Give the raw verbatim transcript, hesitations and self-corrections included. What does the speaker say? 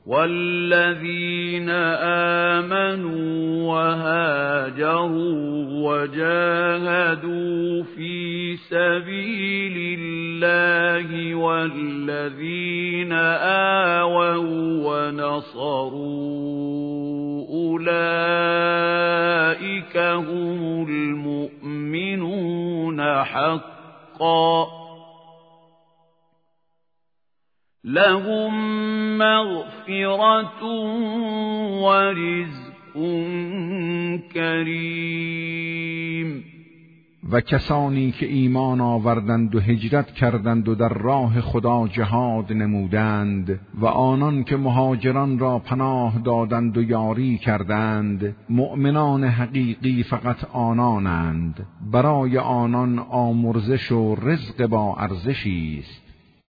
والذين آمنوا وهاجروا وجاهدوا في سبيل الله والذين آووا ونصروا أولئك هم المؤمنون حقا لهم مغفرة ورزق کریم. و کسانی که ایمان آوردند و هجرت کردند و در راه خدا جهاد نمودند و آنان که مهاجران را پناه دادند و یاری کردند، مؤمنان حقیقی فقط آنانند. برای آنان آمرزش و رزق با ارزشی است.